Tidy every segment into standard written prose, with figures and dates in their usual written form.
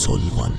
مسلمان.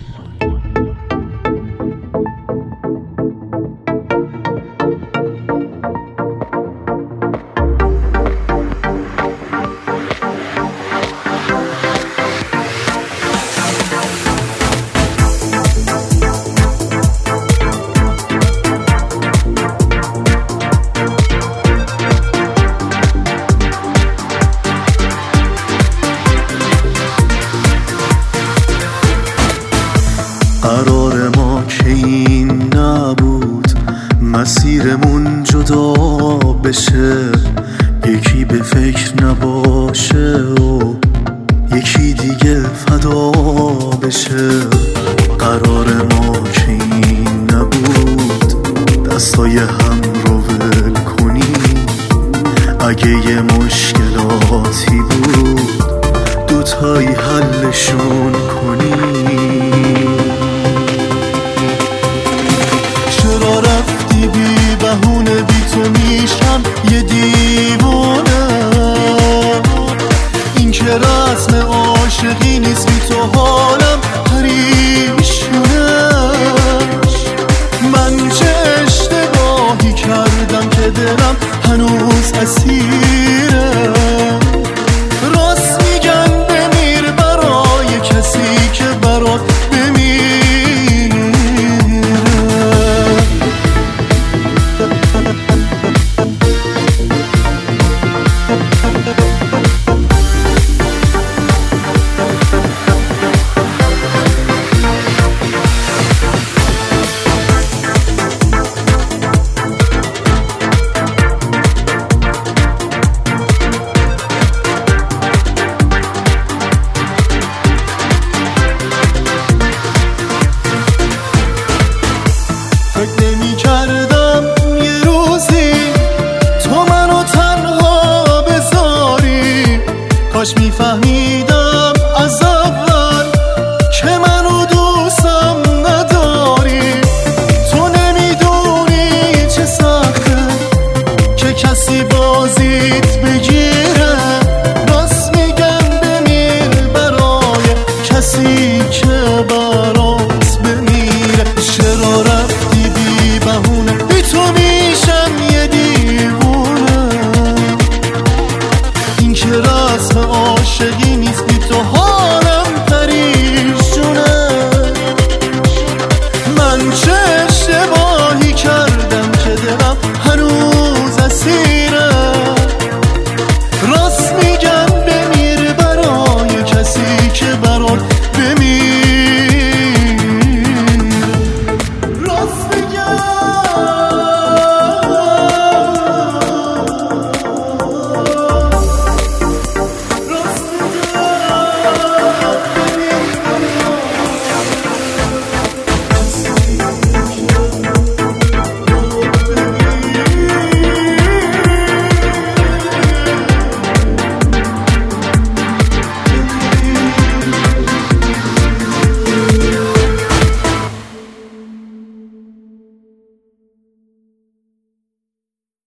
قرار ما که این نبود مسیرمون جدا بشه، یکی به فکر نباشه و یکی دیگه فدا بشه. قرار ما که این نبود دستای هم رو ول کنیم، اگه یه مشکلاتی بود دوتایی حلشون کنیم. چرا رفتی بی بهونه، بی تو میشم یه دیوونه. این که رسم عاشقی نیست، بی تو حالم پریشونه. من چه اشتباهی کردم که دلم هنوز اسیره. راست میگن بمیر برای کسی که برات نمی کردم یه روزی تو منو تنها بذاری. کاش میفهمیدم از اول که منو دوستم نداری. تو نمیدونی چه سخته که کسی بازیت بگیره.